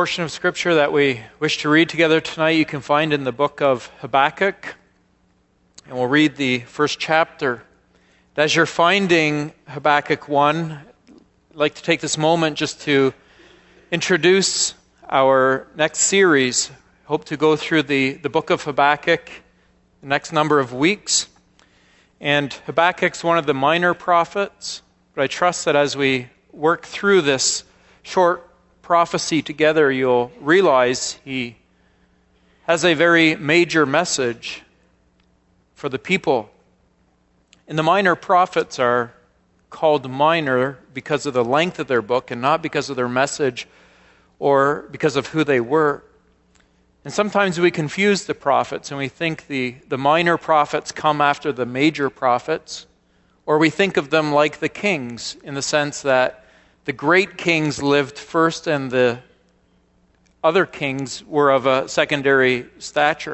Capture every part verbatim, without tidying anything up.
portion of Scripture that we wish to read together tonight you can find in the book of Habakkuk, and we'll read the first chapter. As you're finding Habakkuk one, I'd like to take this moment just to introduce our next series. I hope to go through the, the book of Habakkuk the next number of weeks. And Habakkuk's one of the minor prophets, but I trust that as we work through this short prophecy together, you'll realize he has a very major message for the people. And the minor prophets are called minor because of the length of their book and not because of their message or because of who they were. And sometimes we confuse the prophets and we think the, the minor prophets come after the major prophets, or we think of them like the kings in the sense that the great kings lived first and the other kings were of a secondary stature.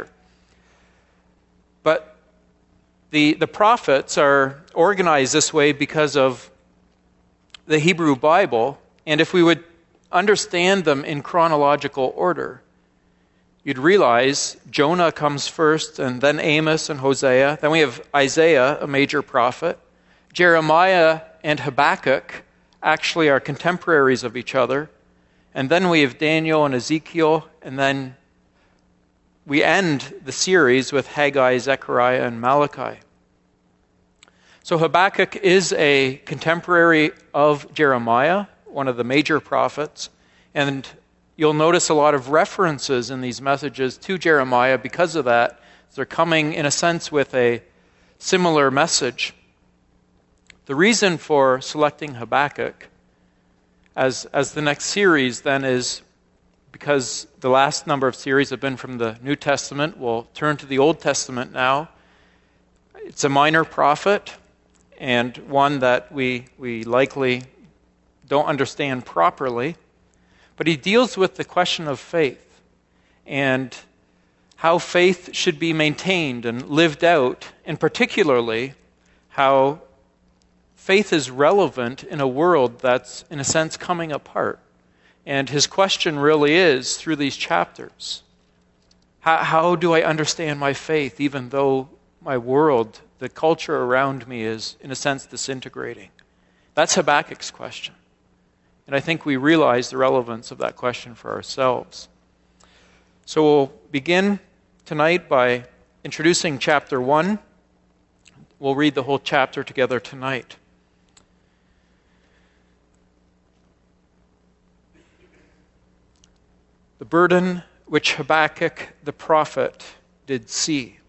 But the, the prophets are organized this way because of the Hebrew Bible, and if we would understand them in chronological order, you'd realize Jonah comes first, and then Amos and Hosea. Then we have Isaiah, a major prophet. Jeremiah and Habakkuk actually are contemporaries of each other. And then we have Daniel and Ezekiel, and then we end the series with Haggai, Zechariah, and Malachi. So Habakkuk is a contemporary of Jeremiah, one of the major prophets, and you'll notice a lot of references in these messages to Jeremiah because of that. They're coming, in a sense, with a similar message. The reason for selecting Habakkuk as, as the next series then is because the last number of series have been from the New Testament. We'll turn to the Old Testament now. It's a minor prophet and one that we, we likely don't understand properly. But he deals with the question of faith and how faith should be maintained and lived out, and particularly how faith is relevant in a world that's, in a sense, coming apart. And his question really is, through these chapters, how, how do I understand my faith even though my world, the culture around me is, in a sense, disintegrating? That's Habakkuk's question. And I think we realize the relevance of that question for ourselves. So we'll begin tonight by introducing chapter one. We'll read the whole chapter together tonight. The burden which Habakkuk the prophet did see.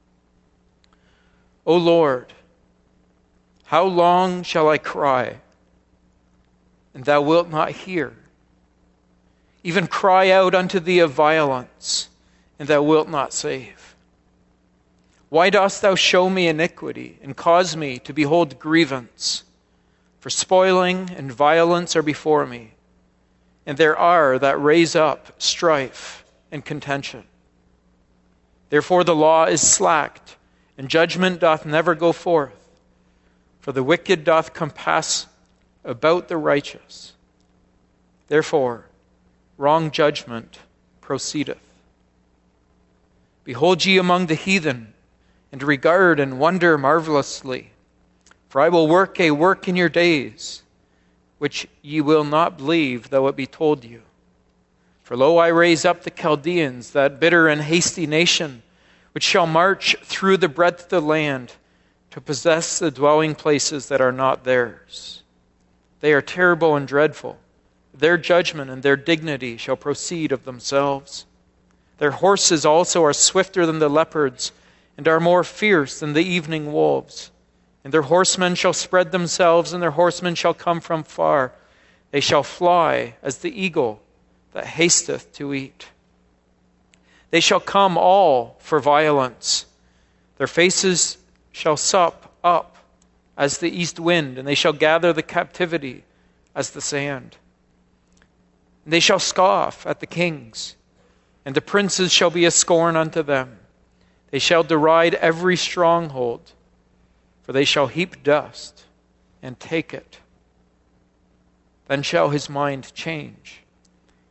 O Lord, how long shall I cry, and thou wilt not hear? Even cry out unto thee of violence, and thou wilt not save. Why dost thou show me iniquity, and cause me to behold grievance? For spoiling and violence are before me, and there are that raise up strife and contention. Therefore the law is slacked, and judgment doth never go forth. For the wicked doth compass about the righteous. Therefore wrong judgment proceedeth. Behold ye among the heathen, and regard and wonder marvelously. For I will work a work in your days, which ye will not believe, though it be told you. For lo, I raise up the Chaldeans, that bitter and hasty nation, which shall march through the breadth of the land, to possess the dwelling places that are not theirs. They are terrible and dreadful. Their judgment and their dignity shall proceed of themselves. Their horses also are swifter than the leopards, and are more fierce than the evening wolves. And their horsemen shall spread themselves, and their horsemen shall come from far. They shall fly as the eagle that hasteth to eat. They shall come all for violence. Their faces shall sup up as the east wind, and they shall gather the captivity as the sand. And they shall scoff at the kings, and the princes shall be a scorn unto them. They shall deride every stronghold, for they shall heap dust and take it. Then shall his mind change,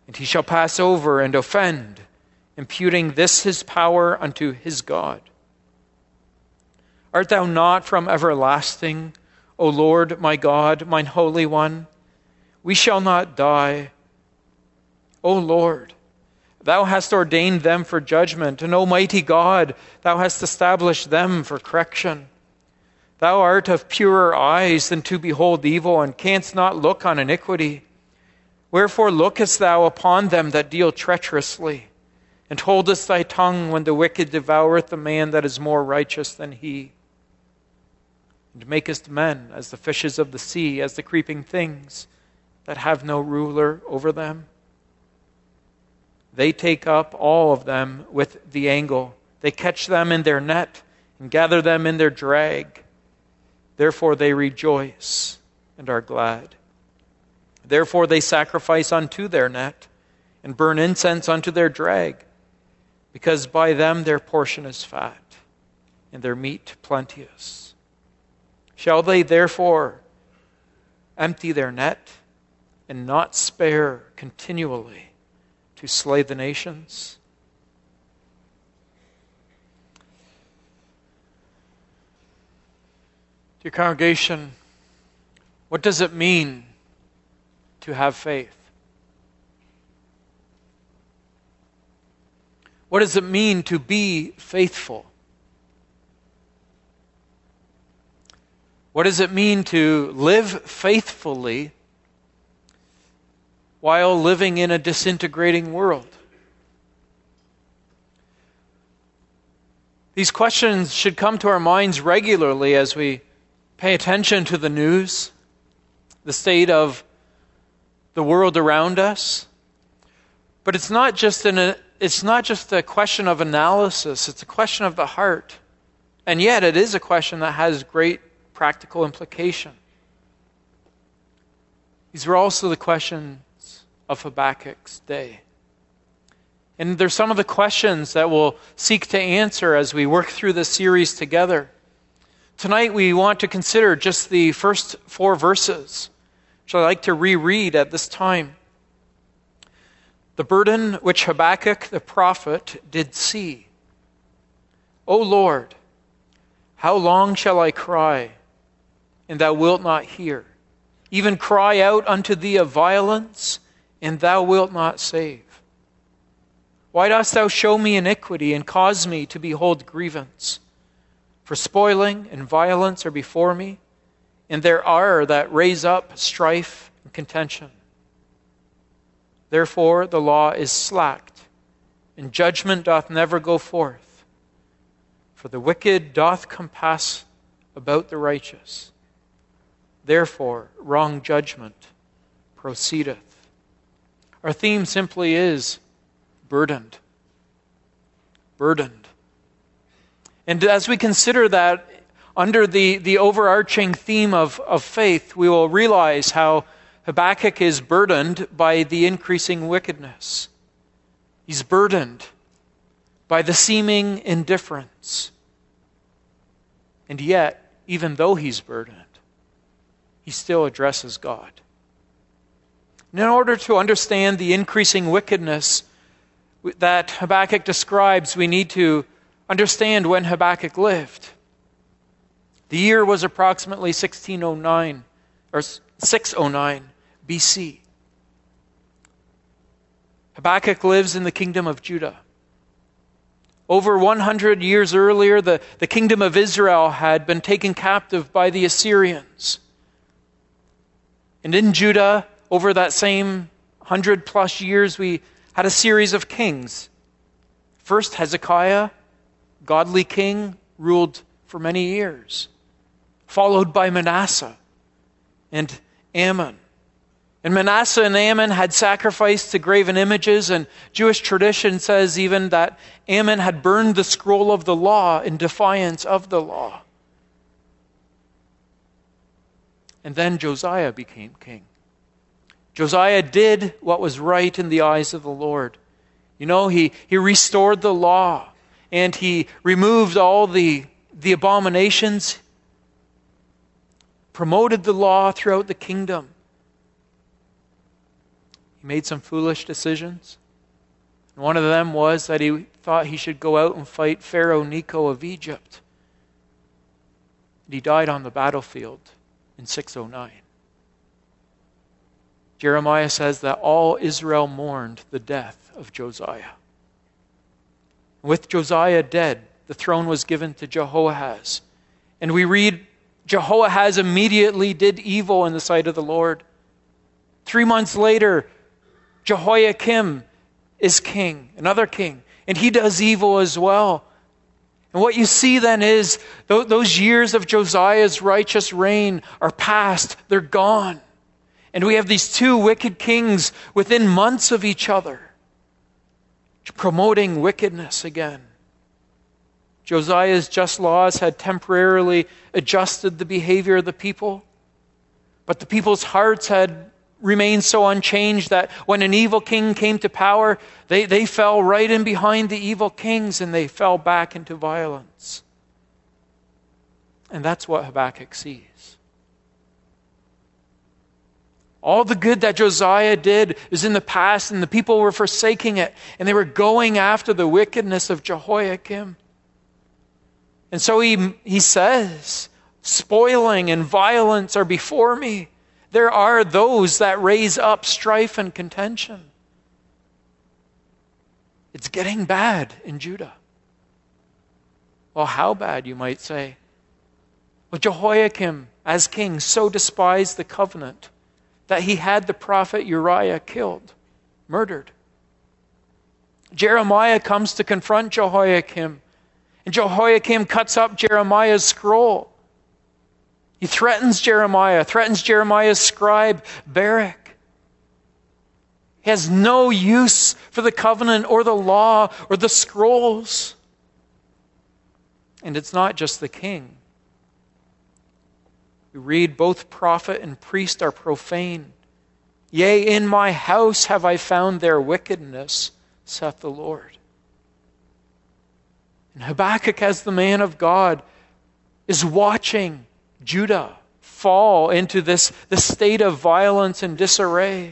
and he shall pass over and offend, imputing this his power unto his God. Art thou not from everlasting, O Lord my God, mine Holy One? We shall not die. O Lord, thou hast ordained them for judgment, and Almighty God, thou hast established them for correction. Thou art of purer eyes than to behold evil, and canst not look on iniquity. Wherefore lookest thou upon them that deal treacherously, and holdest thy tongue when the wicked devoureth the man that is more righteous than he? And makest men as the fishes of the sea, as the creeping things that have no ruler over them? They take up all of them with the angle. They catch them in their net and gather them in their drag. Therefore they rejoice and are glad. Therefore they sacrifice unto their net and burn incense unto their drag, because by them their portion is fat and their meat plenteous. Shall they therefore empty their net and not spare continually to slay the nations? Dear congregation, what does it mean to have faith? What does it mean to be faithful? What does it mean to live faithfully while living in a disintegrating world? These questions should come to our minds regularly as we pay attention to the news, the state of the world around us. But it's not just an, it's not just a question of analysis, it's a question of the heart. And yet it is a question that has great practical implication. These were also the questions of Habakkuk's day. And they're some of the questions that we'll seek to answer as we work through this series together. Tonight we want to consider just the first four verses, which I'd like to reread at this time. The burden which Habakkuk the prophet did see. O Lord, how long shall I cry, and thou wilt not hear? Even cry out unto thee of violence, and thou wilt not save. Why dost thou show me iniquity, and cause me to behold grievance? For spoiling and violence are before me, and there are that raise up strife and contention. Therefore the law is slacked, and judgment doth never go forth. For the wicked doth compass about the righteous. Therefore wrong judgment proceedeth. Our theme simply is burdened. Burdened. And as we consider that under the, the overarching theme of, of faith, we will realize how Habakkuk is burdened by the increasing wickedness. He's burdened by the seeming indifference. And yet, even though he's burdened, he still addresses God. And in order to understand the increasing wickedness that Habakkuk describes, we need to understand when Habakkuk lived. The year was approximately sixteen oh nine, or six oh nine B C. Habakkuk lives in the kingdom of Judah. Over one hundred years earlier, the, the kingdom of Israel had been taken captive by the Assyrians. And in Judah, over that same hundred plus years, we had a series of kings. First, Hezekiah, godly king, ruled for many years, followed by Manasseh and Ammon. And Manasseh and Ammon had sacrificed to graven images, and Jewish tradition says even that Ammon had burned the scroll of the law in defiance of the law. And then Josiah became king. Josiah did what was right in the eyes of the Lord. You know, he, he restored the law, and he removed all the, the abominations, promoted the law throughout the kingdom. He made some foolish decisions. And one of them was that he thought he should go out and fight Pharaoh Necho of Egypt. And he died on the battlefield in six oh nine. Jeremiah says that all Israel mourned the death of Josiah. With Josiah dead, the throne was given to Jehoahaz. And we read, Jehoahaz immediately did evil in the sight of the Lord. Three months later, Jehoiakim is king, another king, and he does evil as well. And what you see then is those years of Josiah's righteous reign are past, they're gone. And we have these two wicked kings within months of each other, promoting wickedness again. Josiah's just laws had temporarily adjusted the behavior of the people, but the people's hearts had remained so unchanged that when an evil king came to power, they, they fell right in behind the evil kings and they fell back into violence. And that's what Habakkuk sees. All the good that Josiah did is in the past, and the people were forsaking it, and they were going after the wickedness of Jehoiakim. And so he, he says, spoiling and violence are before me. There are those that raise up strife and contention. It's getting bad in Judah. Well, how bad, you might say? Well, Jehoiakim, as king, so despised the covenant that he had the prophet Uriah killed, murdered. Jeremiah comes to confront Jehoiakim, and Jehoiakim cuts up Jeremiah's scroll. He threatens Jeremiah, threatens Jeremiah's scribe, Barak. He has no use for the covenant or the law or the scrolls. And it's not just the king. We read, both prophet and priest are profane. Yea, in my house have I found their wickedness, saith the Lord. And Habakkuk, as the man of God, is watching Judah fall into this, this state of violence and disarray.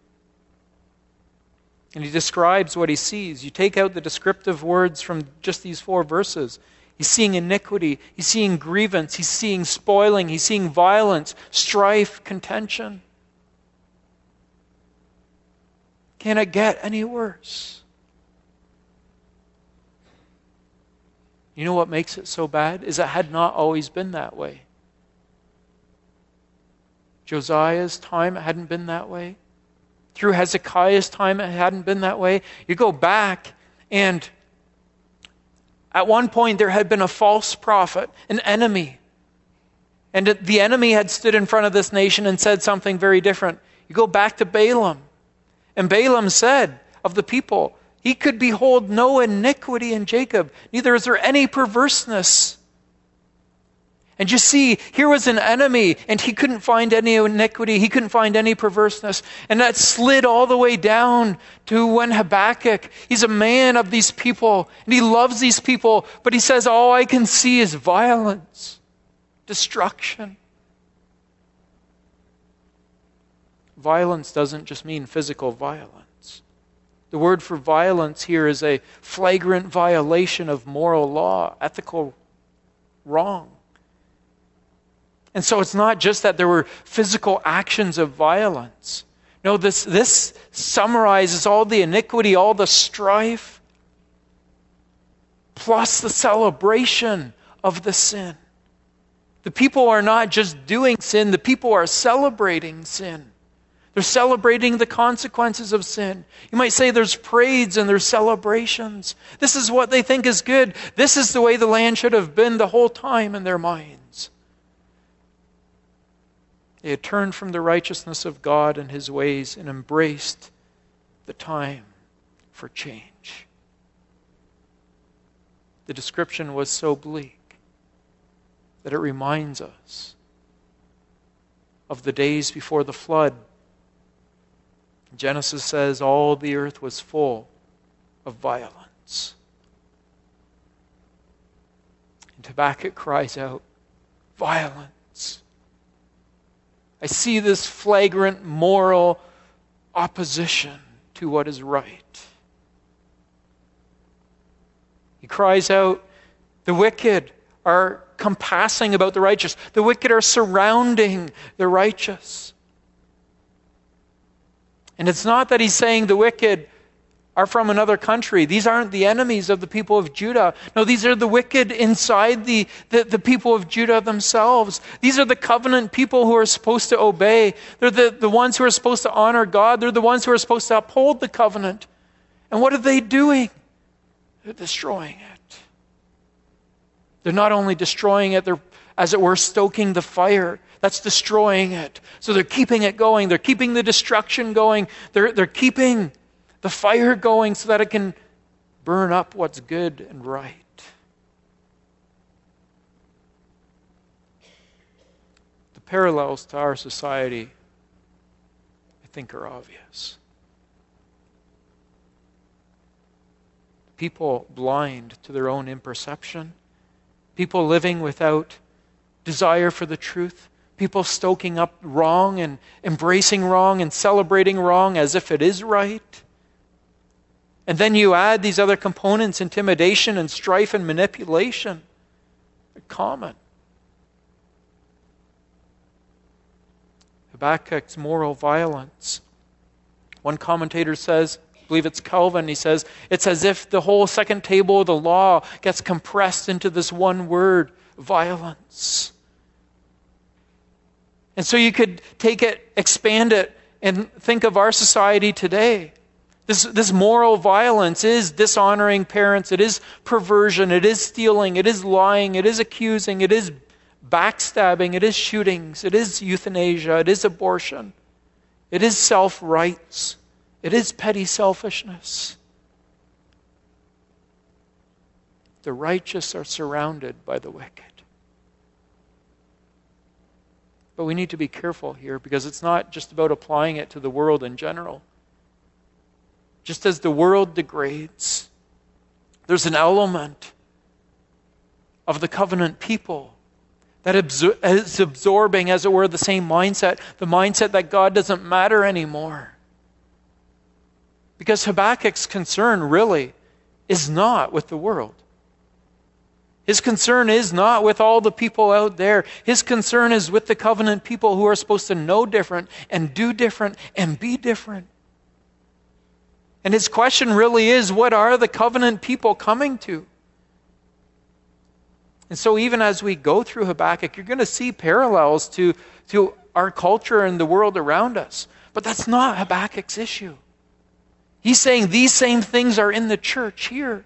And he describes what he sees. You take out the descriptive words from just these four verses. He's seeing iniquity. He's seeing grievance. He's seeing spoiling. He's seeing violence, strife, contention. Can it get any worse? You know what makes it so bad? Is it had not always been that way. Josiah's time, it hadn't been that way. Through Hezekiah's time, it hadn't been that way. You go back, and at one point there had been a false prophet, an enemy. And the enemy had stood in front of this nation and said something very different. You go back to Balaam. And Balaam said of the people, he could behold no iniquity in Jacob, neither is there any perverseness. And you see, here was an enemy, and he couldn't find any iniquity, he couldn't find any perverseness. And that slid all the way down to when Habakkuk, he's a man of these people, and he loves these people, but he says, all I can see is violence, destruction. Violence doesn't just mean physical violence. The word for violence here is a flagrant violation of moral law, ethical wrong. And so it's not just that there were physical actions of violence. No, this, this summarizes all the iniquity, all the strife, plus the celebration of the sin. The people are not just doing sin, the people are celebrating sin. They're celebrating the consequences of sin. You might say there's parades and there's celebrations. This is what they think is good. This is the way the land should have been the whole time in their minds. They had turned from the righteousness of God and His ways and embraced the time for change. The description was so bleak that it reminds us of the days before the flood. Genesis says all the earth was full of violence. And Habakkuk cries out, violence. I see this flagrant moral opposition to what is right. He cries out, the wicked are compassing about the righteous. The wicked are surrounding the righteous. And it's not that he's saying the wicked are from another country. These aren't the enemies of the people of Judah. No, these are the wicked inside the, the, the people of Judah themselves. These are the covenant people who are supposed to obey. They're the, the ones who are supposed to honor God. They're the ones who are supposed to uphold the covenant. And what are they doing? They're destroying it. They're not only destroying it, they're, as it were, stoking the fire. That's destroying it. So they're keeping it going. They're keeping the destruction going. They're, they're keeping the fire going so that it can burn up what's good and right. The parallels to our society, I think, are obvious. People blind to their own imperception. People living without desire for the truth. People stoking up wrong and embracing wrong and celebrating wrong as if it is right. And then you add these other components, intimidation and strife and manipulation. They're common. Habakkuk's moral violence. One commentator says, I believe it's Calvin, he says, it's as if the whole second table of the law gets compressed into this one word, violence. And so you could take it, expand it, and think of our society today. This, this moral violence is dishonoring parents, it is perversion, it is stealing, it is lying, it is accusing, it is backstabbing, it is shootings, it is euthanasia, it is abortion, it is self-rights, it is petty selfishness. The righteous are surrounded by the wicked. But we need to be careful here because it's not just about applying it to the world in general. Just as the world degrades, there's an element of the covenant people that is absorbing, as it were, the same mindset, the mindset that God doesn't matter anymore. Because Habakkuk's concern really is not with the world. His concern is not with all the people out there. His concern is with the covenant people who are supposed to know different and do different and be different. And his question really is, what are the covenant people coming to? And so even as we go through Habakkuk, you're going to see parallels to, to our culture and the world around us. But that's not Habakkuk's issue. He's saying these same things are in the church here.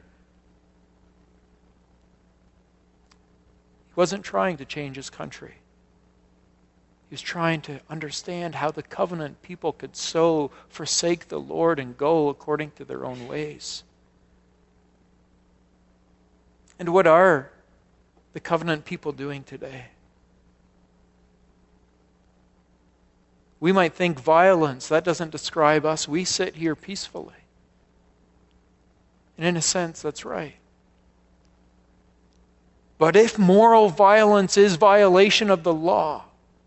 He wasn't trying to change his country. He was trying to understand how the covenant people could so forsake the Lord and go according to their own ways. And what are the covenant people doing today? We might think violence, that doesn't describe us. We sit here peacefully. And in a sense, that's right. But if moral violence is violation of the law,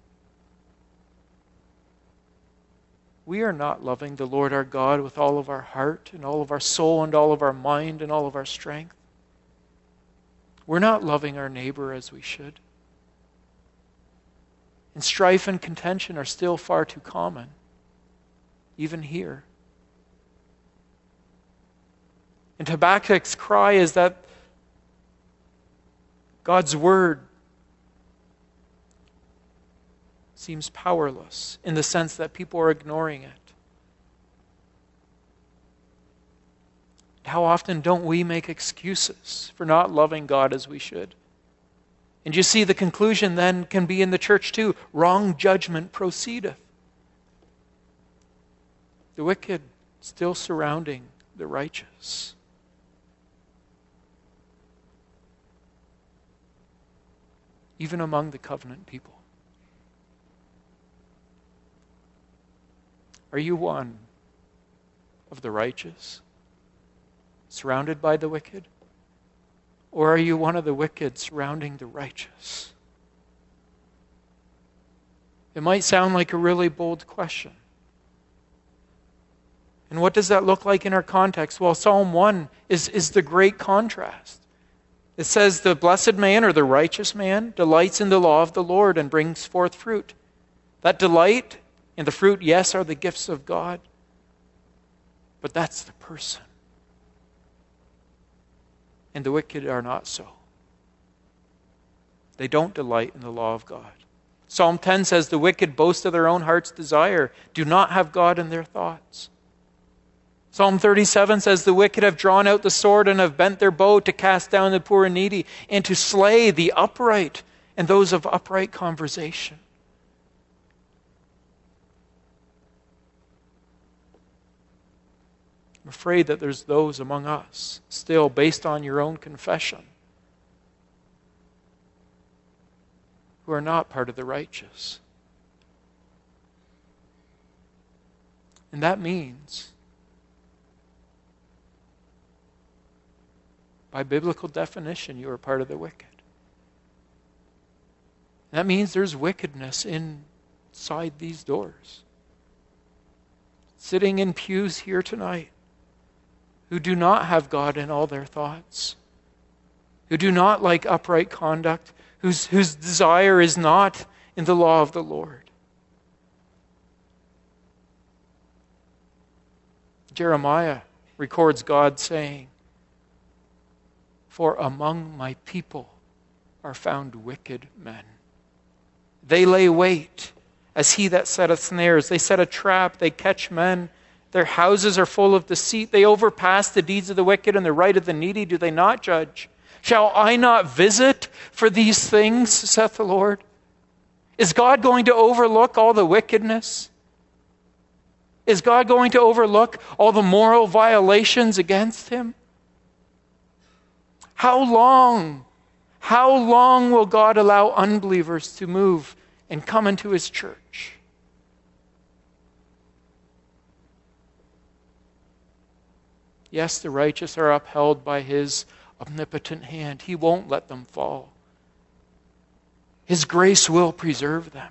we are not loving the Lord our God with all of our heart and all of our soul and all of our mind and all of our strength. We're not loving our neighbor as we should. And strife and contention are still far too common, even here. And Habakkuk's cry is that God's word seems powerless in the sense that people are ignoring it. How often don't we make excuses for not loving God as we should? And you see, the conclusion then can be in the church too. Wrong judgment proceedeth. The wicked still surrounding the righteous. Even among the covenant people. Are you one of the righteous, surrounded by the wicked? Or are you one of the wicked surrounding the righteous? It might sound like a really bold question. And what does that look like in our context? Well, Psalm one is, is the great contrast. It says, the blessed man or the righteous man delights in the law of the Lord and brings forth fruit. That delight and the fruit, yes, are the gifts of God. But that's the person. And the wicked are not so. They don't delight in the law of God. Psalm ten says, the wicked boast of their own heart's desire, do not have God in their thoughts. Psalm thirty-seven says, the wicked have drawn out the sword and have bent their bow to cast down the poor and needy and to slay the upright and those of upright conversation. I'm afraid that there's those among us, still based on your own confession, who are not part of the righteous. And that means, by biblical definition, you are part of the wicked. That means there's wickedness inside these doors. Sitting in pews here tonight, who do not have God in all their thoughts, who do not like upright conduct, whose, whose desire is not in the law of the Lord. Jeremiah records God saying, for among my people are found wicked men. They lay wait as he that setteth snares. They set a trap, they catch men. Their houses are full of deceit. They overpass the deeds of the wicked and the right of the needy. Do they not judge? Shall I not visit for these things, saith the Lord? Is God going to overlook all the wickedness? Is God going to overlook all the moral violations against him? How long, how long will God allow unbelievers to move and come into his church? Yes, the righteous are upheld by his omnipotent hand. He won't let them fall. His grace will preserve them.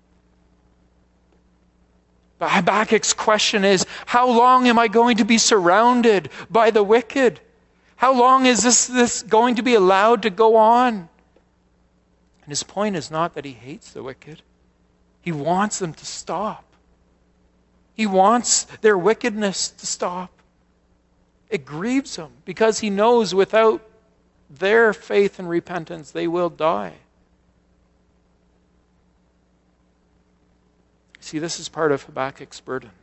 But Habakkuk's question is, how long am I going to be surrounded by the wicked? How long is this, this going to be allowed to go on? And his point is not that he hates the wicked. He wants them to stop. He wants their wickedness to stop. It grieves him because he knows without their faith and repentance they will die. See, this is part of Habakkuk's burden.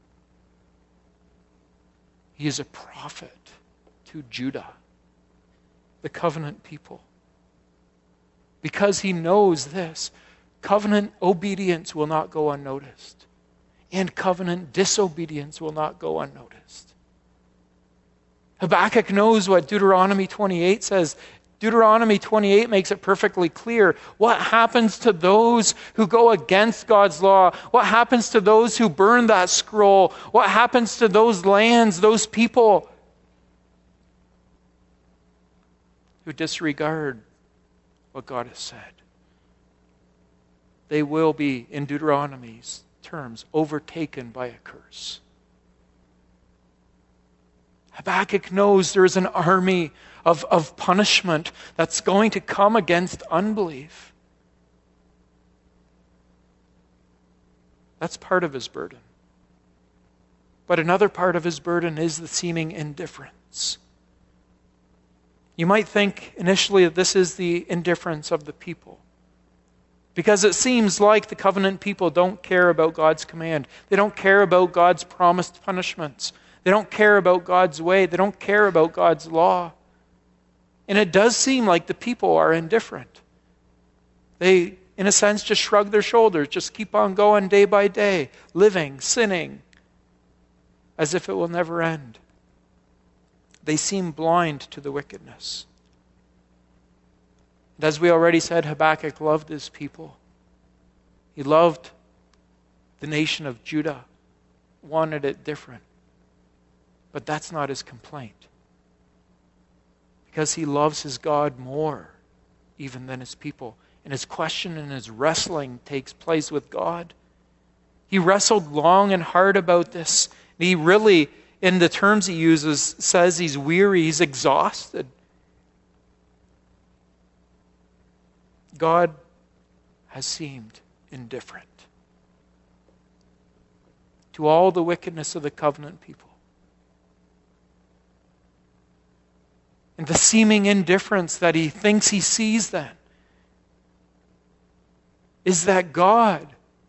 He is a prophet to Judah, the covenant people. Because he knows this, covenant obedience will not go unnoticed, and covenant disobedience will not go unnoticed. Habakkuk knows what Deuteronomy twenty-eight says. Deuteronomy twenty-eight makes it perfectly clear what happens to those who go against God's law, what happens to those who burn that scroll, what happens to those lands, those people who disregard what God has said. They will be, in Deuteronomy's terms, overtaken by a curse. Habakkuk knows there is an army of, of punishment that's going to come against unbelief. That's part of his burden. But another part of his burden is the seeming indifference. You might think initially that this is the indifference of the people, because it seems like the covenant people don't care about God's command. They don't care about God's promised punishments. They don't care about God's way. They don't care about God's law. And it does seem like the people are indifferent. They, in a sense, just shrug their shoulders, just keep on going day by day, living, sinning, as if it will never end. They seem blind to the wickedness. And as we already said, Habakkuk loved his people. He loved the nation of Judah, wanted it different. But that's not his complaint. Because he loves his God more even than his people. And his question and his wrestling takes place with God. He wrestled long and hard about this, He really, in the terms he uses, says he's weary, he's exhausted. God has seemed indifferent to all the wickedness of the covenant people. And the seeming indifference that he thinks he sees then is that God,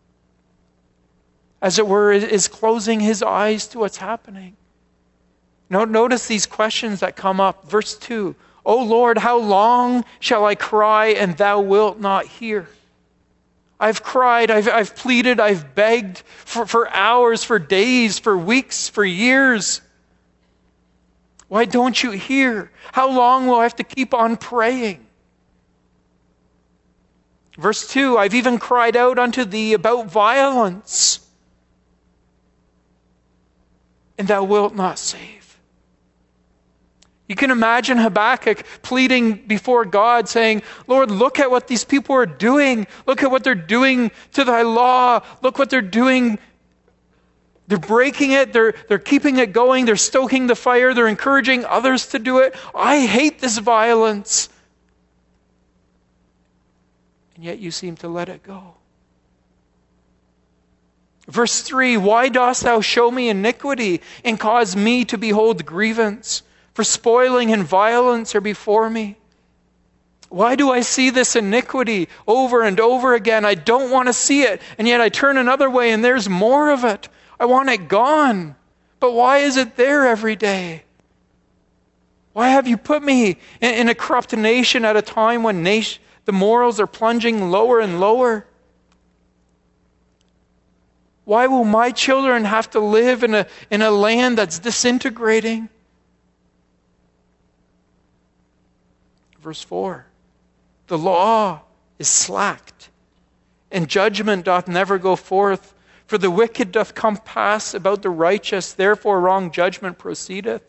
as it were, is closing his eyes to what's happening. Notice these questions that come up. Verse two, O Lord, how long shall I cry and thou wilt not hear? I've cried, I've, I've pleaded, I've begged for, for hours, for days, for weeks, for years. Why don't you hear? How long will I have to keep on praying? Verse two, I've even cried out unto thee about violence, and thou wilt not save. You can imagine Habakkuk pleading before God, saying, Lord, look at what these people are doing. Look at what they're doing to thy law. Look what they're doing. They're breaking it. They're, they're keeping it going. They're stoking the fire. They're encouraging others to do it. I hate this violence. And yet you seem to let it go. Verse three, why dost thou show me iniquity and cause me to behold grievance? For spoiling and violence are before me. Why do I see this iniquity over and over again? I don't want to see it, and yet I turn another way and there's more of it. I want it gone. But why is it there every day? Why have you put me in, in a corrupt nation at a time when nation, the morals are plunging lower and lower? Why will my children have to live in a, in a land that's disintegrating? Verse four, the law is slacked, and judgment doth never go forth. For the wicked doth compass about the righteous, therefore wrong judgment proceedeth.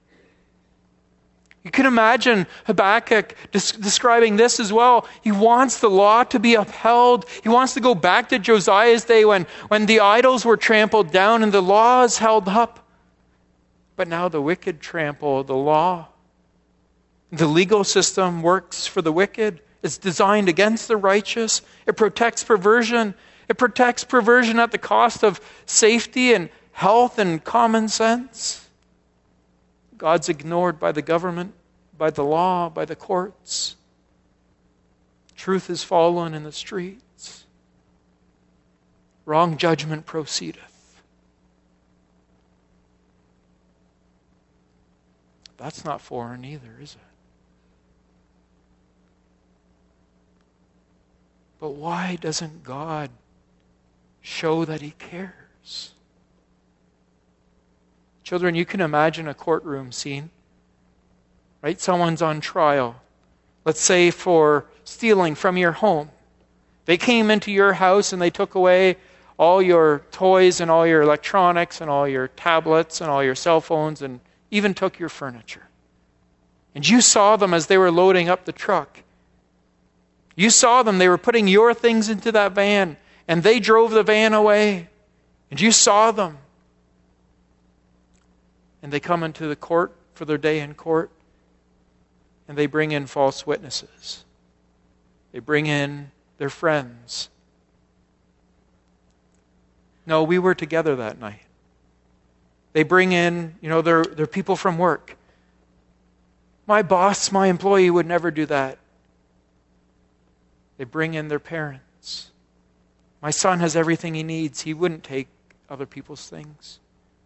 You can imagine Habakkuk des- describing this as well. He wants the law to be upheld. He wants to go back to Josiah's day when, when the idols were trampled down and the law is held up. But now the wicked trample the law. The legal system works for the wicked. It's designed against the righteous. It protects perversion. It protects perversion at the cost of safety and health and common sense. God's ignored by the government, by the law, by the courts. Truth is fallen in the streets. Wrong judgment proceedeth. That's not foreign either, is it? But why doesn't God show that he cares? Children, you can imagine a courtroom scene, right? Someone's on trial. Let's say for stealing from your home. They came into your house and they took away all your toys and all your electronics and all your tablets and all your cell phones and even took your furniture. And you saw them as they were loading up the truck. You saw them, they were putting your things into that van, and they drove the van away. And you saw them. And they come into the court for their day in court, and they bring in false witnesses. They bring in their friends. No, we were together that night. They bring in, you know, their, their people from work. My boss, my employee would never do that. They bring in their parents. My son has everything he needs. He wouldn't take other people's things.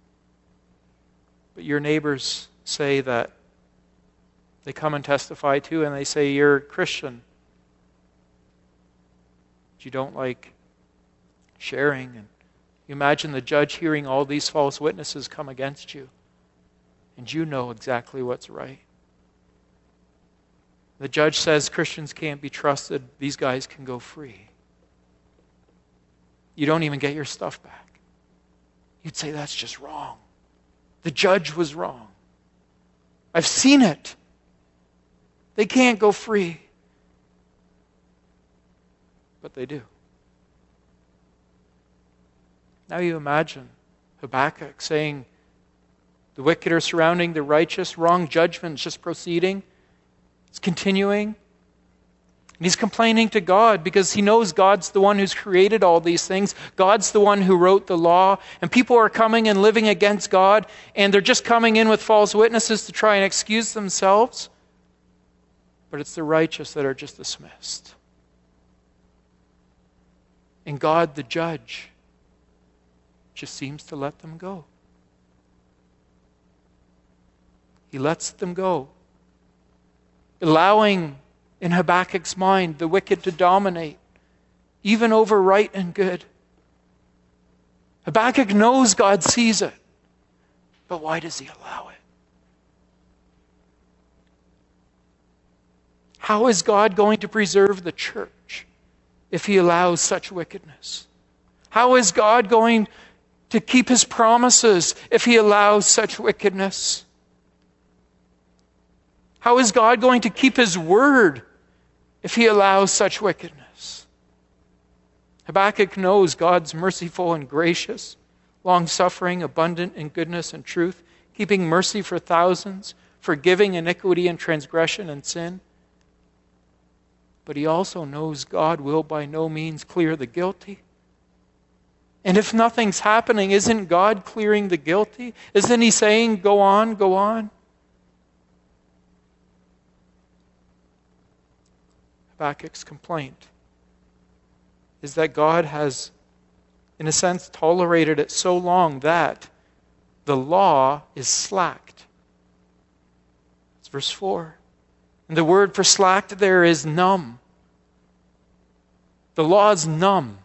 But your neighbors say that they come and testify too, and they say, you're a Christian. But you don't like sharing. And you imagine the judge hearing all these false witnesses come against you. And you know exactly what's right. The judge says Christians can't be trusted. These guys can go free. You don't even get your stuff back. You'd say that's just wrong. The judge was wrong. I've seen it. They can't go free. But they do. Now you imagine Habakkuk saying, the wicked are surrounding the righteous, wrong judgment is just proceeding. It's continuing. And he's complaining to God because he knows God's the one who's created all these things. God's the one who wrote the law. And people are coming and living against God, and they're just coming in with false witnesses to try and excuse themselves. But it's the righteous that are just dismissed. And God, the judge, just seems to let them go. He lets them go, allowing in Habakkuk's mind the wicked to dominate, even over right and good. Habakkuk knows God sees it, but why does he allow it? How is God going to preserve the church if he allows such wickedness? How is God going to keep his promises if he allows such wickedness? How is God going to keep his word if he allows such wickedness? Habakkuk knows God's merciful and gracious, long-suffering, abundant in goodness and truth, keeping mercy for thousands, forgiving iniquity and transgression and sin. But he also knows God will by no means clear the guilty. And if nothing's happening, isn't God clearing the guilty? Isn't he saying, go on, go on? Habakkuk's complaint is that God has, in a sense, tolerated it so long that the law is slacked. It's verse four. And the word for slacked there is numb. The law is numb.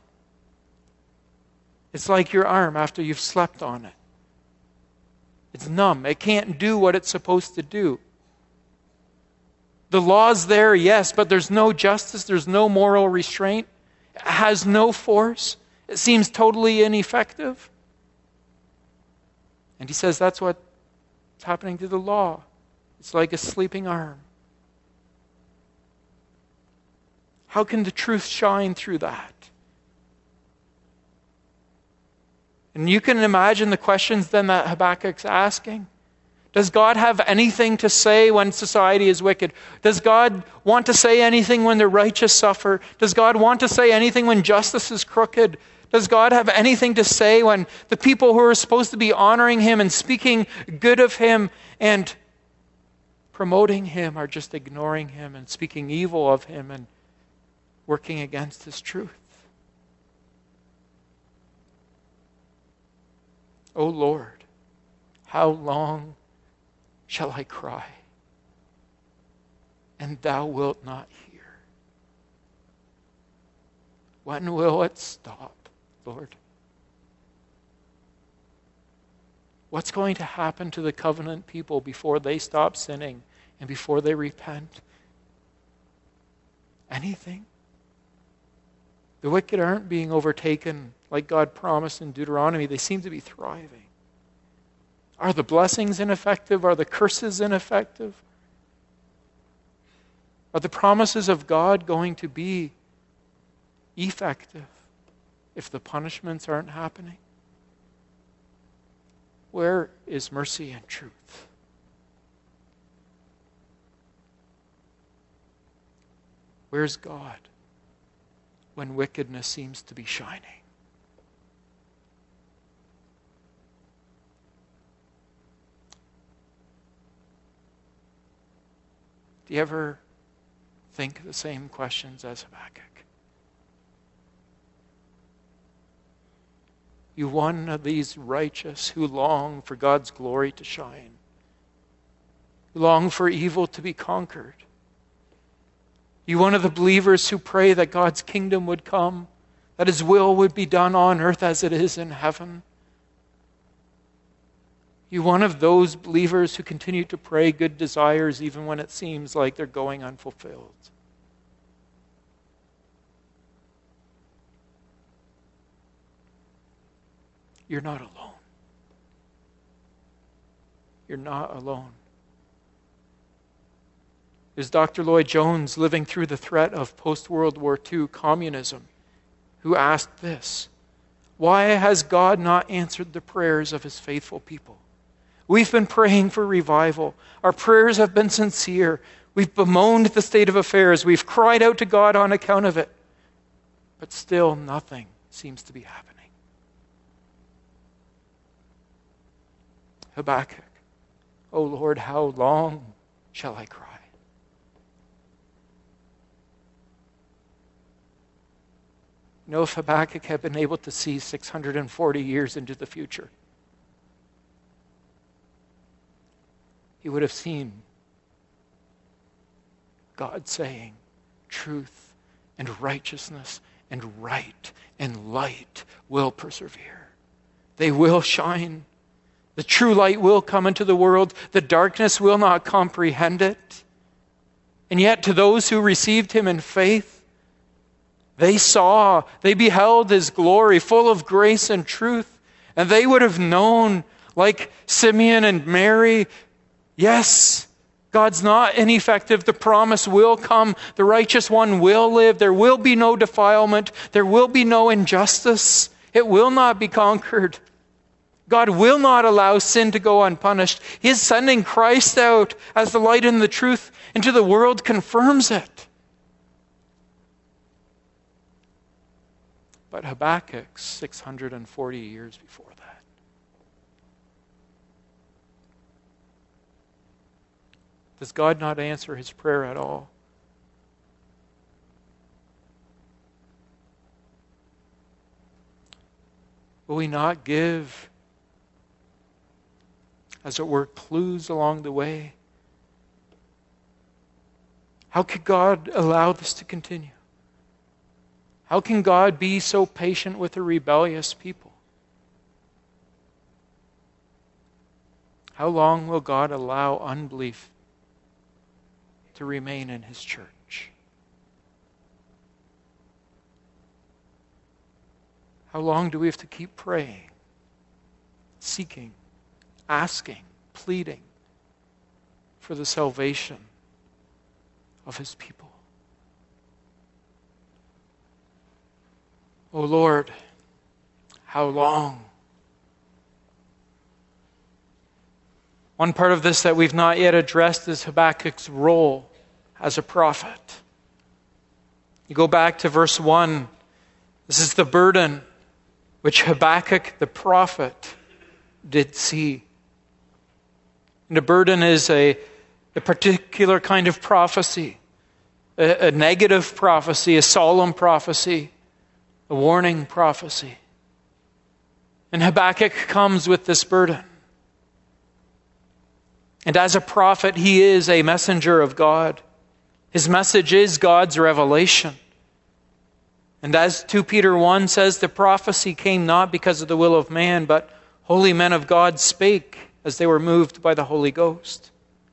It's like your arm after you've slept on it. It's numb. It can't do what it's supposed to do. The law's there, yes, but there's no justice, there's no moral restraint. It has no force. It seems totally ineffective. And he says that's what's happening to the law. It's like a sleeping arm. How can the truth shine through that? And you can imagine the questions then that Habakkuk's asking. Does God have anything to say when society is wicked? Does God want to say anything when the righteous suffer? Does God want to say anything when justice is crooked? Does God have anything to say when the people who are supposed to be honoring him and speaking good of him and promoting him are just ignoring him and speaking evil of him and working against his truth? O Lord, how long shall I cry, and thou wilt not hear? When will it stop, Lord? What's going to happen to the covenant people before they stop sinning and before they repent? Anything? The wicked aren't being overtaken like God promised in Deuteronomy. They seem to be thriving. Are the blessings ineffective? Are the curses ineffective? Are the promises of God going to be effective if the punishments aren't happening? Where is mercy and truth? Where's God when wickedness seems to be shining? Do you ever think the same questions as Habakkuk? You one of these righteous who long for God's glory to shine, who long for evil to be conquered. You one of the believers who pray that God's kingdom would come, that his will would be done on earth as it is in heaven. You one of those believers who continue to pray good desires even when it seems like they're going unfulfilled. You're not alone. You're not alone. Is Doctor Lloyd Jones, living through the threat of post-World War Two communism, who asked this: Why has God not answered the prayers of his faithful people? We've been praying for revival. Our prayers have been sincere. We've bemoaned the state of affairs. We've cried out to God on account of it. But still nothing seems to be happening. Habakkuk, "O Lord, how long shall I cry?" You know, if Habakkuk had been able to see six hundred forty years into the future, he would have seen God saying, truth and righteousness and right and light will persevere. They will shine. The true light will come into the world. The darkness will not comprehend it. And yet to those who received him in faith, they saw, they beheld his glory full of grace and truth. And they would have known, like Simeon and Mary, yes, God's not ineffective. The promise will come. The righteous one will live. There will be no defilement. There will be no injustice. It will not be conquered. God will not allow sin to go unpunished. His sending Christ out as the light and the truth into the world confirms it. But Habakkuk's six hundred forty years before that. Does God not answer his prayer at all? Will we not give, as it were, clues along the way? How could God allow this to continue? How can God be so patient with a rebellious people? How long will God allow unbelief to remain in his church? How long do we have to keep praying, seeking, asking, pleading for the salvation of his people? O Lord, how long? One part of this that we've not yet addressed is Habakkuk's role as a prophet. You go back to verse one. This is the burden which Habakkuk the prophet did see. And a burden is a, a particular kind of prophecy, a, a negative prophecy, a solemn prophecy, a warning prophecy. And Habakkuk comes with this burden. And as a prophet, he is a messenger of God. His message is God's revelation. And as Second Peter one says, the prophecy came not because of the will of man, but holy men of God spake as they were moved by the Holy Ghost.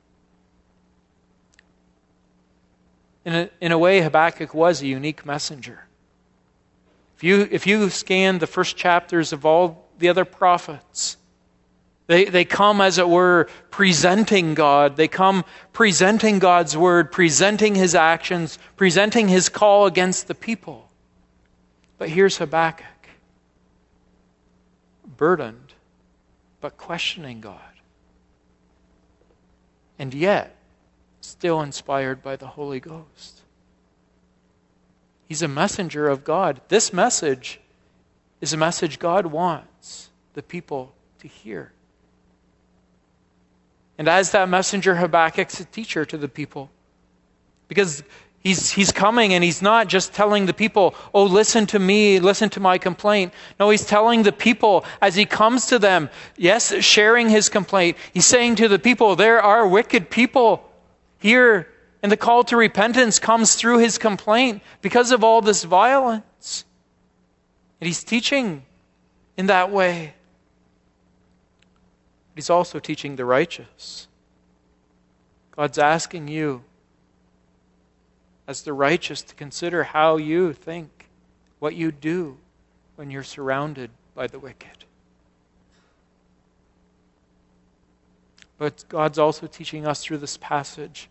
In a, in a way, Habakkuk was a unique messenger. If you, if you scan the first chapters of all the other prophets, they, they come, as it were, presenting God. They come presenting God's word, presenting his actions, presenting his call against the people. But here's Habakkuk, burdened, but questioning God. And yet, still inspired by the Holy Ghost. He's a messenger of God. This message is a message God wants the people to hear. And as that messenger, Habakkuk's a teacher to the people. Because he's, he's coming and he's not just telling the people, oh, listen to me, listen to my complaint. No, he's telling the people as he comes to them, yes, sharing his complaint. He's saying to the people, there are wicked people here. And the call to repentance comes through his complaint because of all this violence. And he's teaching in that way. But he's also teaching the righteous. God's asking you, as the righteous, to consider how you think, what you do when you're surrounded by the wicked. But God's also teaching us through this passage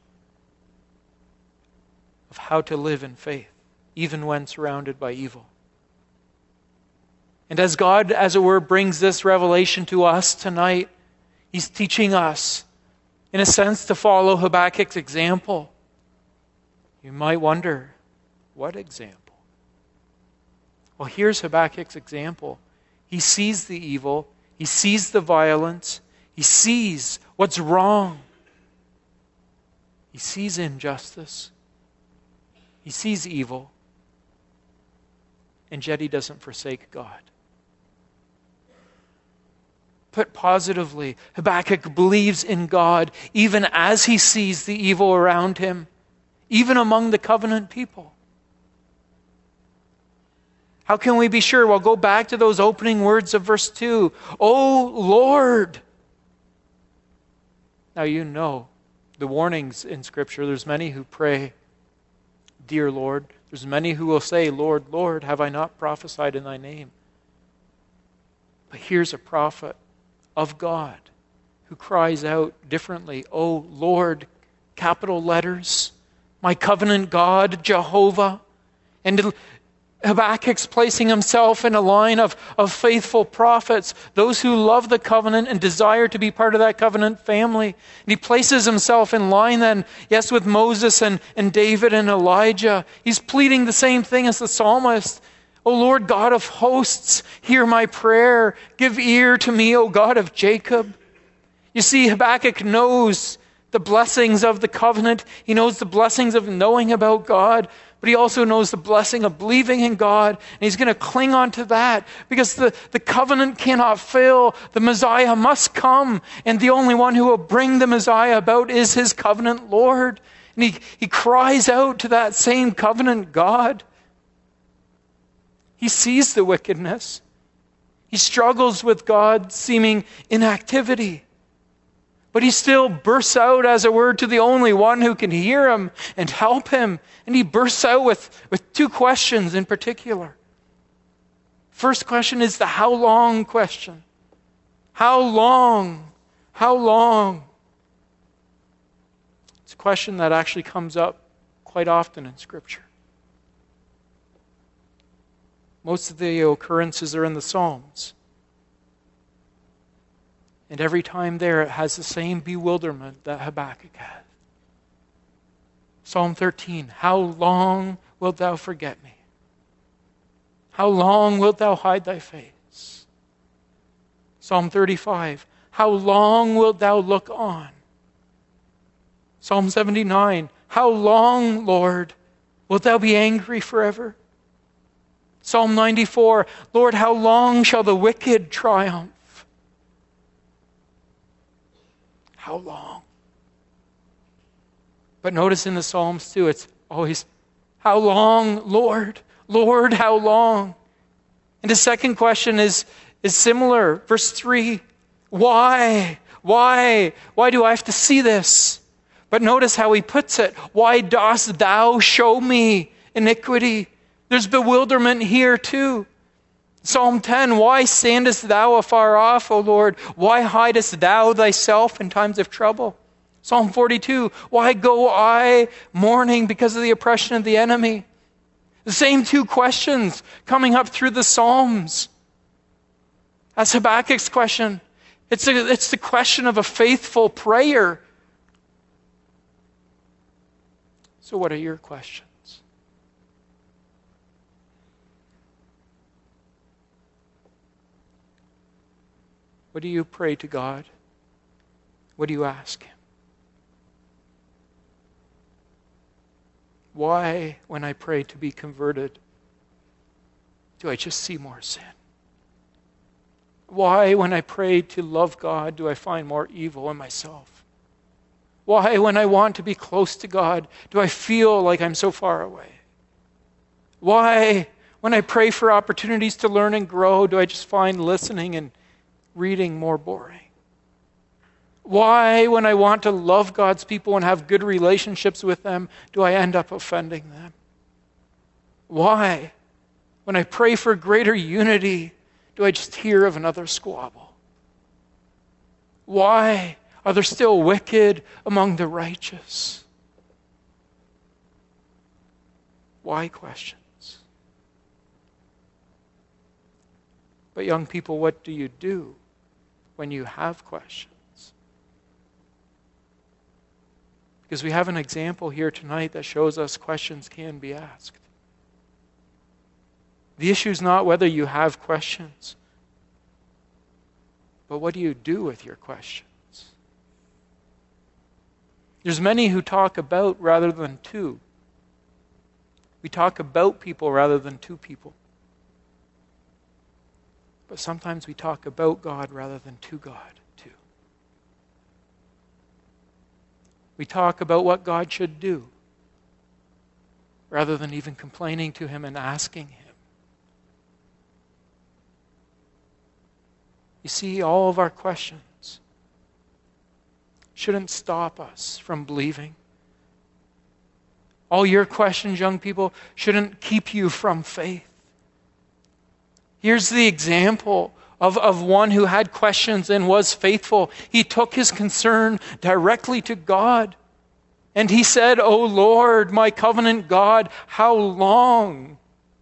of how to live in faith, even when surrounded by evil. And as God, as it were, brings this revelation to us tonight, He's teaching us, in a sense, to follow Habakkuk's example. You might wonder, what example? Well, here's Habakkuk's example. He sees the evil. He sees the violence. He sees what's wrong. He sees injustice. He sees evil. And yet he doesn't forsake God. Put positively, Habakkuk believes in God even as he sees the evil around him, even among the covenant people. How can we be sure? Well, go back to those opening words of verse two. Oh Lord. Now you know the warnings in Scripture. There's many who pray, Dear Lord. There's many who will say, Lord, Lord, have I not prophesied in thy name? But here's a prophet of God who cries out differently, Oh Lord, capital letters, my covenant God, Jehovah. And Habakkuk's placing himself in a line of, of faithful prophets, those who love the covenant and desire to be part of that covenant family. And he places himself in line then, yes, with Moses and, and David and Elijah. He's pleading the same thing as the psalmist. O Lord God of hosts, hear my prayer. Give ear to me, O God of Jacob. You see, Habakkuk knows the blessings of the covenant. He knows the blessings of knowing about God. But he also knows the blessing of believing in God. And he's going to cling on to that because the, the covenant cannot fail. The Messiah must come. And the only one who will bring the Messiah about is his covenant Lord. And he, he cries out to that same covenant God. He sees the wickedness. He struggles with God's seeming inactivity. But he still bursts out, as it were, to the only one who can hear him and help him. And he bursts out with, with two questions in particular. First question is the how long question. How long? How long? It's a question that actually comes up quite often in Scripture. Most of the occurrences are in the Psalms. And every time there, it has the same bewilderment that Habakkuk had. Psalm thirteen, how long wilt thou forget me? How long wilt thou hide thy face? Psalm thirty-five, how long wilt thou look on? Psalm seventy-nine, how long, Lord, wilt thou be angry forever? Psalm ninety-four, Lord, how long shall the wicked triumph? How long? But notice in the Psalms too, it's always, how long, Lord? Lord, how long? And the second question is, is similar. Verse three, why? Why? Why do I have to see this? But notice how he puts it. Why dost thou show me iniquity? There's bewilderment here too. Psalm ten, why standest thou afar off, O Lord? Why hidest thou thyself in times of trouble? Psalm forty-two, why go I mourning because of the oppression of the enemy? The same two questions coming up through the Psalms. That's Habakkuk's question. It's, a, it's the question of a faithful prayer. So what are your questions? What do you pray to God? What do you ask Him? Why, when I pray to be converted, do I just see more sin? Why, when I pray to love God, do I find more evil in myself? Why, when I want to be close to God, do I feel like I'm so far away? Why, when I pray for opportunities to learn and grow, do I just find listening and reading more boring? Why, when I want to love God's people and have good relationships with them, do I end up offending them? Why, when I pray for greater unity, do I just hear of another squabble? Why are there still wicked among the righteous? Why questions? But young people, what do you do when you have questions? Because we have an example here tonight that shows us questions can be asked. The issue is not whether you have questions, but what do you do with your questions? There's many who talk about rather than to. We talk about people rather than to people. But sometimes we talk about God rather than to God, too. We talk about what God should do rather than even complaining to Him and asking Him. You see, all of our questions shouldn't stop us from believing. All your questions, young people, shouldn't keep you from faith. Here's the example of, of one who had questions and was faithful. He took his concern directly to God. And he said, "O Lord, my covenant God, how long?"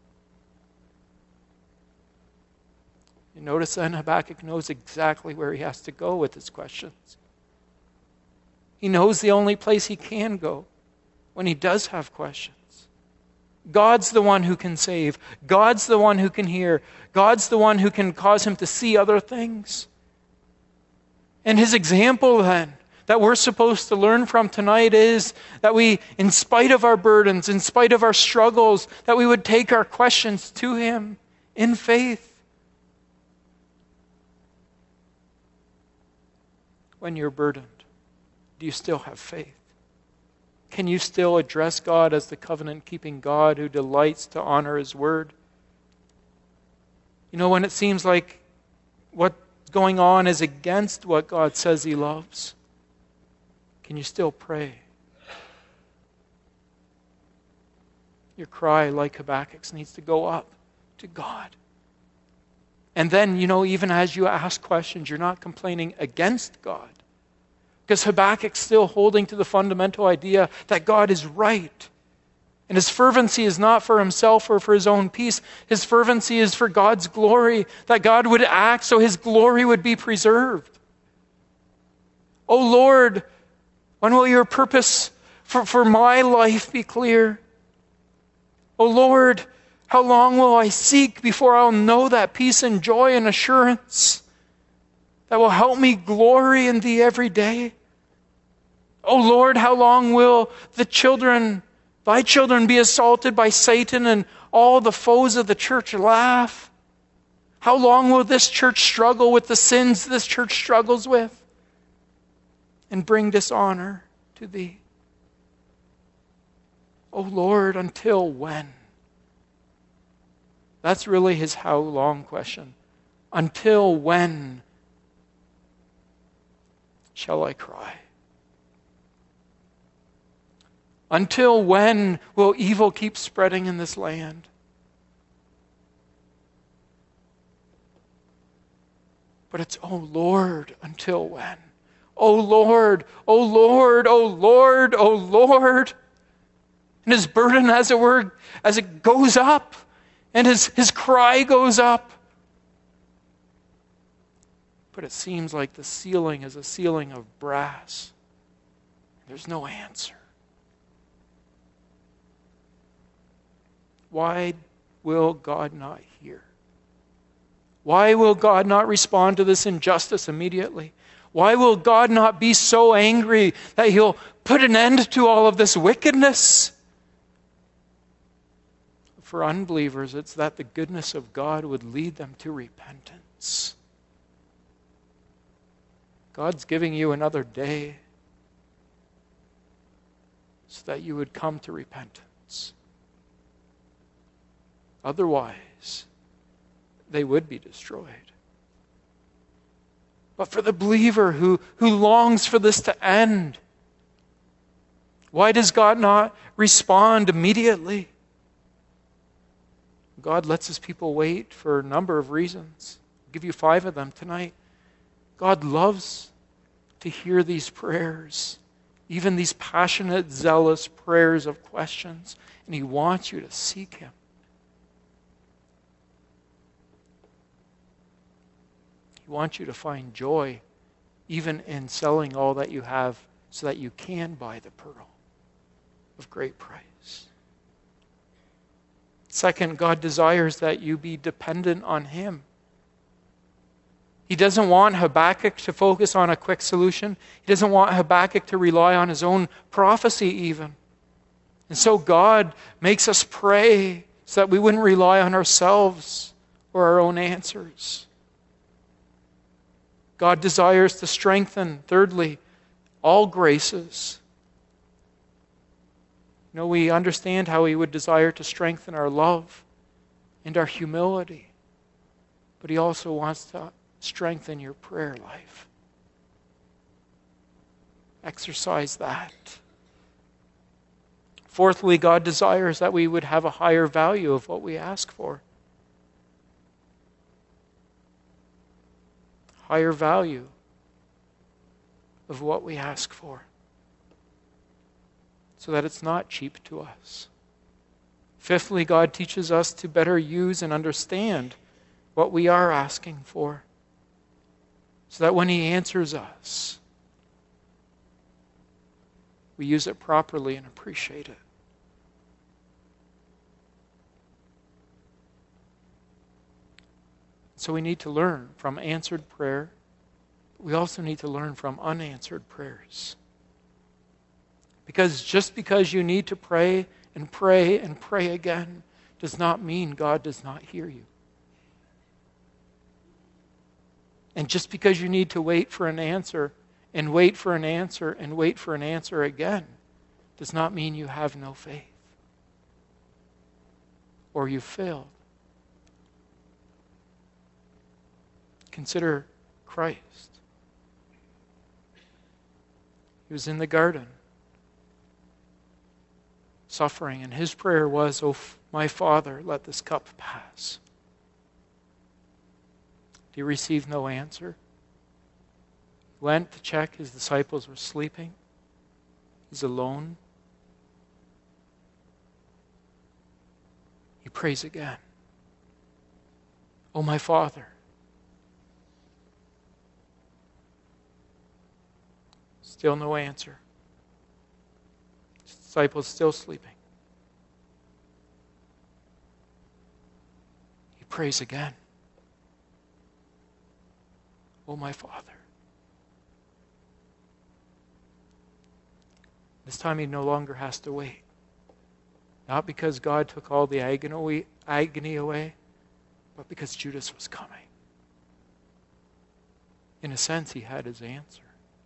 You notice then Habakkuk knows exactly where he has to go with his questions. He knows the only place he can go when he does have questions. God's the one who can save. God's the one who can hear. God's the one who can cause him to see other things. And his example then that we're supposed to learn from tonight is that we, in spite of our burdens, in spite of our struggles, that we would take our questions to Him in faith. When you're burdened, do you still have faith? Can you still address God as the covenant-keeping God who delights to honor His word? You know, when it seems like what's going on is against what God says He loves, can you still pray? Your cry, like Habakkuk's, needs to go up to God. And then, you know, even as you ask questions, you're not complaining against God. Because Habakkuk's still holding to the fundamental idea that God is right. And his fervency is not for himself or for his own peace. His fervency is for God's glory, that God would act so His glory would be preserved. Oh Lord, when will your purpose for, for my life be clear? Oh Lord, how long will I seek before I'll know that peace and joy and assurance that will help me glory in Thee every day? Oh Lord, how long will the children, Thy children, be assaulted by Satan and all the foes of the church laugh? How long will this church struggle with the sins this church struggles with and bring dishonor to Thee? Oh Lord, until when? That's really his how long question. Until when shall I cry? Until when will evil keep spreading in this land? But it's, oh Lord, until when? Oh Lord, oh Lord, oh Lord, oh Lord. And his burden, as it were, as it goes up, and his, his cry goes up. But it seems like the ceiling is a ceiling of brass. There's no answer. Why will God not hear? Why will God not respond to this injustice immediately? Why will God not be so angry that He'll put an end to all of this wickedness? For unbelievers, it's that the goodness of God would lead them to repentance. God's giving you another day so that you would come to repentance. Otherwise, they would be destroyed. But for the believer who, who longs for this to end, why does God not respond immediately? God lets His people wait for a number of reasons. I'll give you five of them tonight. God loves to hear these prayers, even these passionate, zealous prayers of questions, and He wants you to seek Him. He wants you to find joy even in selling all that you have so that you can buy the pearl of great price. Second, God desires that you be dependent on Him. He doesn't want Habakkuk to focus on a quick solution. He doesn't want Habakkuk to rely on his own prophecy even. And so God makes us pray so that we wouldn't rely on ourselves or our own answers. God desires to strengthen, thirdly, all graces. You know, we understand how He would desire to strengthen our love and our humility. But He also wants to strengthen your prayer life. Exercise that. Fourthly, God desires that we would have a higher value of what we ask for. Higher value of what we ask for, so that it's not cheap to us. Fifthly, God teaches us to better use and understand what we are asking for, so that when He answers us, we use it properly and appreciate it. So we need to learn from answered prayer. We also need to learn from unanswered prayers. Because just because you need to pray and pray and pray again does not mean God does not hear you. And just because you need to wait for an answer and wait for an answer and wait for an answer again does not mean you have no faith or you failed. Consider Christ. He was in the garden, suffering, and His prayer was, "Oh, my Father, let this cup pass." He received no answer. He went to check His disciples were sleeping. He's alone. He prays again. "Oh, my Father." Still no answer. His disciples still sleeping. He prays again. "Oh, my Father." This time he no longer has to wait. Not because God took all the agony away, but because Judas was coming. In a sense, he had his answer.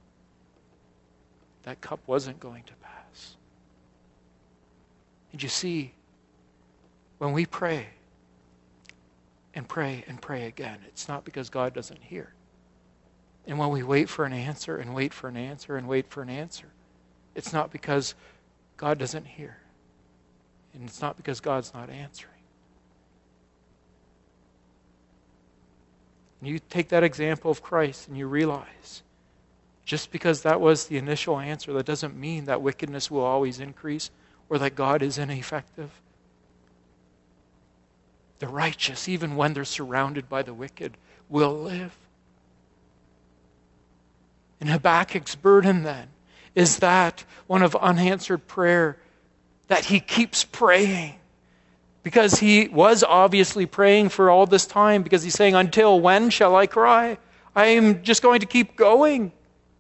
That cup wasn't going to pass. And you see, when we pray and pray and pray again, it's not because God doesn't hear. And when we wait for an answer and wait for an answer and wait for an answer, it's not because God doesn't hear. And it's not because God's not answering. And you take that example of Christ and you realize, just because that was the initial answer, that doesn't mean that wickedness will always increase or that God is ineffective. The righteous, even when they're surrounded by the wicked, will live. And Habakkuk's burden then is that one of unanswered prayer, that he keeps praying. Because he was obviously praying for all this time, because he's saying, "Until when shall I cry? I am just going to keep going."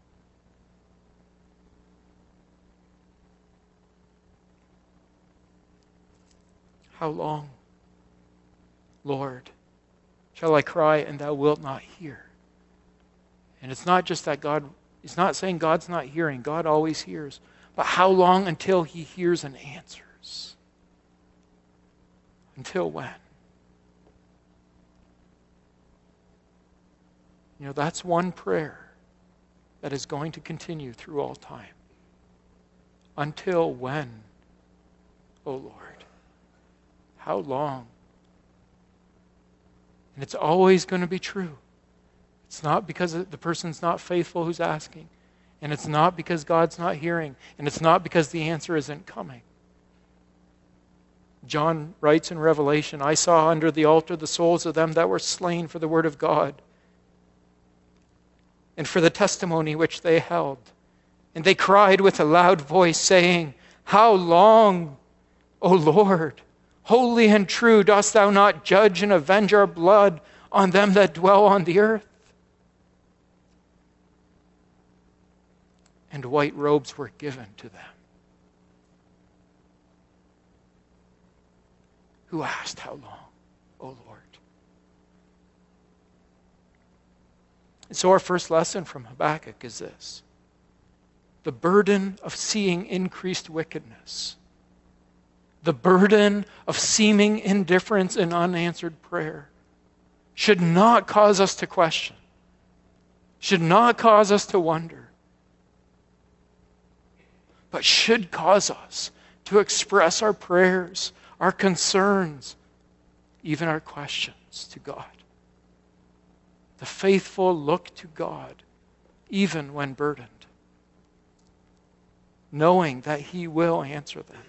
How long, Lord, shall I cry and thou wilt not hear? And it's not just that God, it's not saying God's not hearing. God always hears. But how long until He hears and answers? Until when? You know, that's one prayer that is going to continue through all time. Until when, O Lord? How long? And it's always going to be true. It's not because the person's not faithful who's asking. And it's not because God's not hearing. And it's not because the answer isn't coming. John writes in Revelation, "I saw under the altar the souls of them that were slain for the word of God and for the testimony which they held. And they cried with a loud voice, saying, How long, O Lord, holy and true, dost thou not judge and avenge our blood on them that dwell on the earth? And white robes were given to them, who asked, How long, O Lord? And so our first lesson from Habakkuk is this: the burden of seeing increased wickedness, the burden of seeming indifference and unanswered prayer should not cause us to question, should not cause us to wonder, but should cause us to express our prayers, our concerns, even our questions to God. The faithful look to God even when burdened, knowing that He will answer them.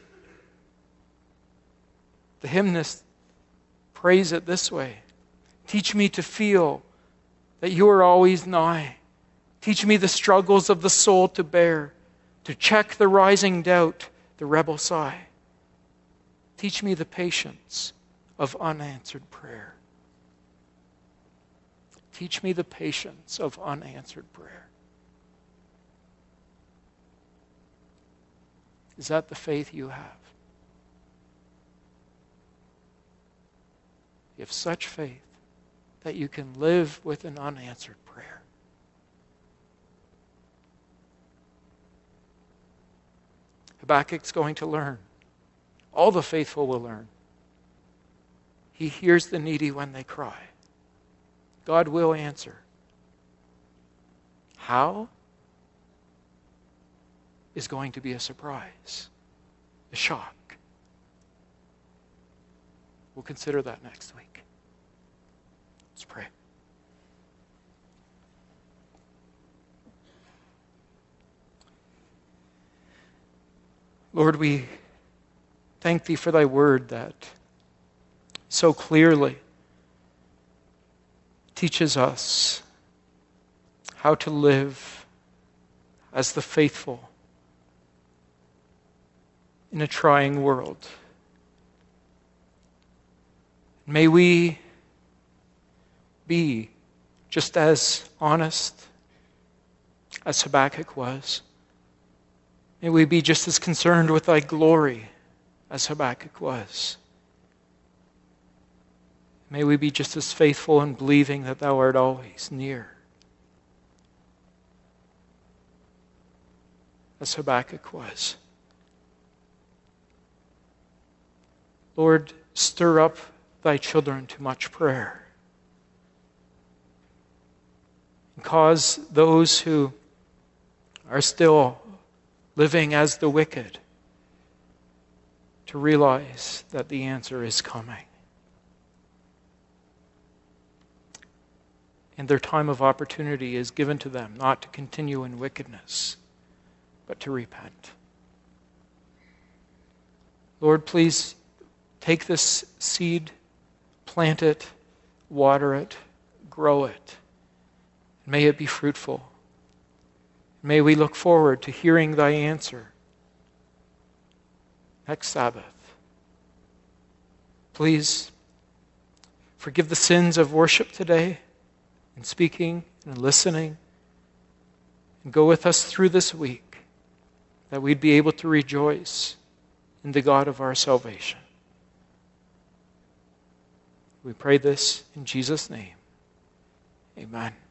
The hymnist prays it this way: Teach me to feel that you are always nigh. Teach me the struggles of the soul to bear, to check the rising doubt, the rebel sigh. Teach me the patience of unanswered prayer. Teach me the patience of unanswered prayer. Is that the faith you have? You have such faith that you can live with an unanswered prayer. Habakkuk's going to learn. All the faithful will learn. He hears the needy when they cry. God will answer. How? Is going to be a surprise, a shock. We'll consider that next week. Let's pray. Lord, we thank Thee for Thy word that so clearly teaches us how to live as the faithful in a trying world. May we be just as honest as Habakkuk was. May we be just as concerned with Thy glory as Habakkuk was. May we be just as faithful in believing that Thou art always near as Habakkuk was. Lord, stir up Thy children to much prayer. And cause those who are still living as the wicked to realize that the answer is coming. And their time of opportunity is given to them not to continue in wickedness, but to repent. Lord, please take this seed, plant it, water it, grow it. May it be fruitful. May we look forward to hearing Thy answer next Sabbath. Please forgive the sins of worship today, in speaking and listening, and go with us through this week, that we'd be able to rejoice in the God of our salvation. We pray this in Jesus' name. Amen.